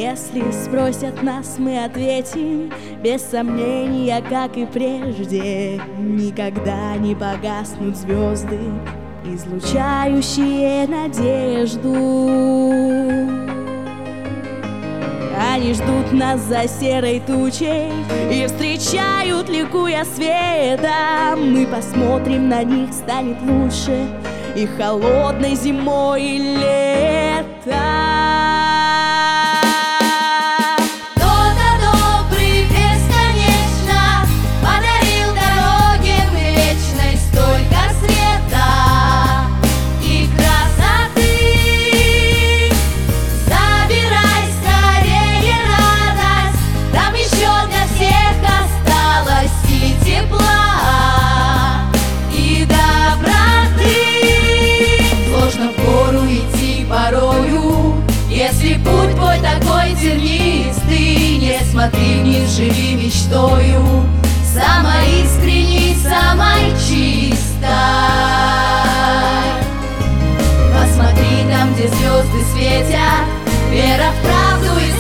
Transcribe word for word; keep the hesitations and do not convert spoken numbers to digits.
Если спросят нас, мы ответим без сомнения, как и прежде. Никогда не погаснут звезды, излучающие надежду. Они ждут нас за серой тучей и встречают, ликуя светом. Мы посмотрим на них, станет лучше и холодной зимой, и летом. Если путь твой такой тернистый, не смотри вниз, живи мечтою, самой искренней, самой чистой. Посмотри там, где звезды светят, вера в правду и